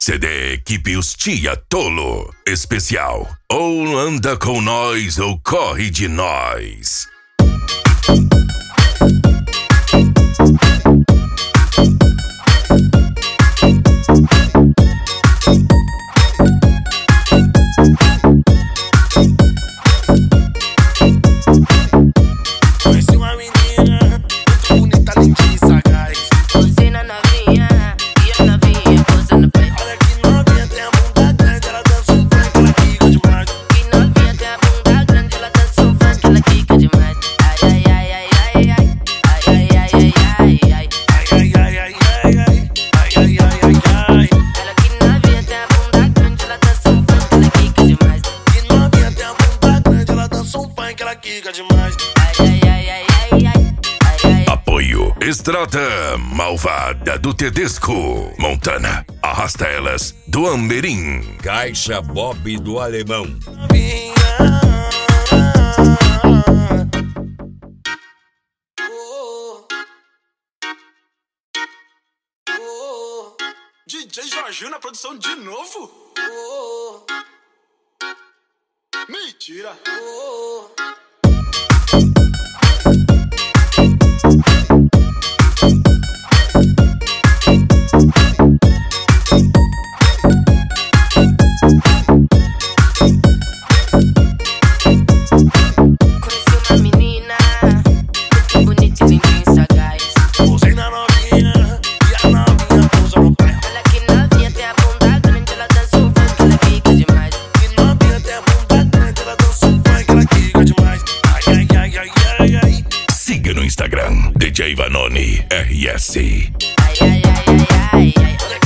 CD Equipe Os Tia Tolo. Especial. Ou anda com nós ou corre de nós. Conheci uma menina muito bonita, lindinha e sagaz. Você na novinha e a novinha posando pé. Olha que novinha, tem a bunda grande, ela dança um funk, ela quica demais. Que novinha tem a bunda grande, ela dança um funk, ela quica demais. Ai, ai, ai, ai, ai, ai, ai, ai, ai, ai, ai. Ai, ai, ai, ai, ai, ai, ai, ai, ai, ai. Ela que novinha tem a bunda grande, ela dança um funk, ela quica demais. Que novinha, tem a bunda grande, ela dança um funk, ela quica demais. Ai, ai, ai, ai, ai, ai, ai, ai. Apoio Estrada Malvada do Tedesco. Montana. Arrasta elas do Amerim. Caixa Bob do Alemão. Novinha. Oh, oh, DJ Jorginho na produção de novo? oh, Mentira! oh. Conheci uma menina muito bonita e lindinha e sagaz. Posei na novinha e a novinha pousa no pé. Ela que novinha tem a bunda grande, ela dança um funk, ela quica demais. Que novinha, tem a bunda grande, ela dança um funk, ela quica demais. Ai, ai, ai, ai, ai, ai. Siga no Instagram DJ Vanoni RS. Ai, ai, ai, ai, ai, ai. Olha